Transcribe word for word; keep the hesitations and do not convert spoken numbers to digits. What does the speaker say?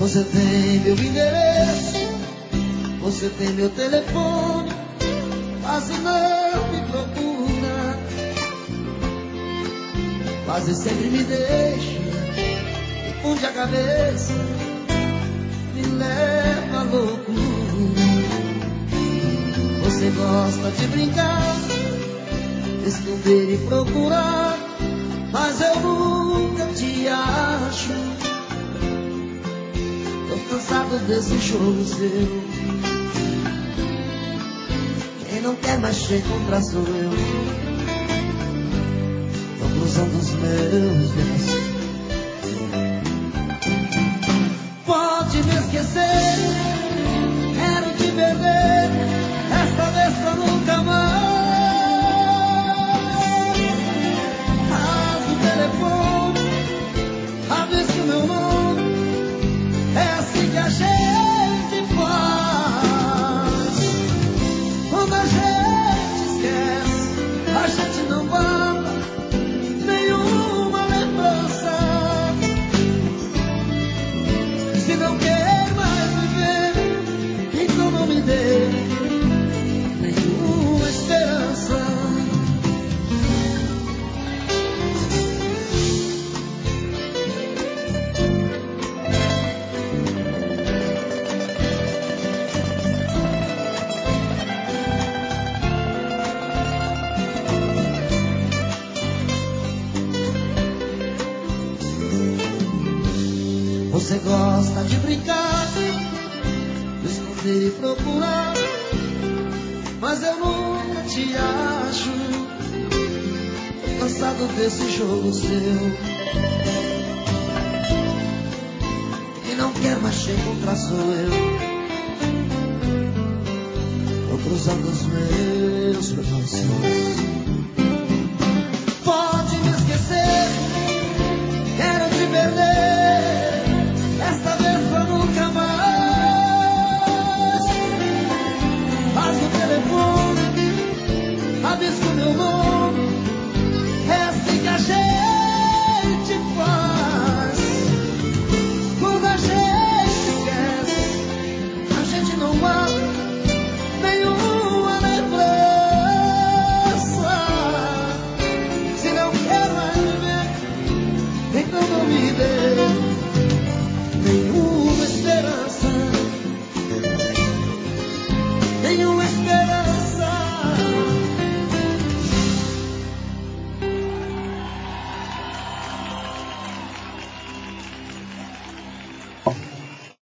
Você tem meu endereço, você tem meu telefone, quase não me procura, quase sempre me deixa, me funde a cabeça, me leva à loucura. Você gosta de brincar, esconder e procurar, mas eu nunca te acho. Tô cansado desse jogo seu. Quem não quer mais te encontrar sou eu. Tô cruzando os meus dedos. Pode me esquecer, quero te perder, esta vez pra nunca mais. Rasga o telefone, avisa o meu nome, é assim que a gente faz. Quando a gente esquece, a gente não guarda nenhuma lembrança. Se não quer mais viver, então não me dê nenhuma esperança. Você gosta de brincar, de esconder e procurar, mas eu nunca te acho. Tô cansado desse jogo seu. Quem não quer mais te encontrar sou eu. Tô cruzando os meus pedaços.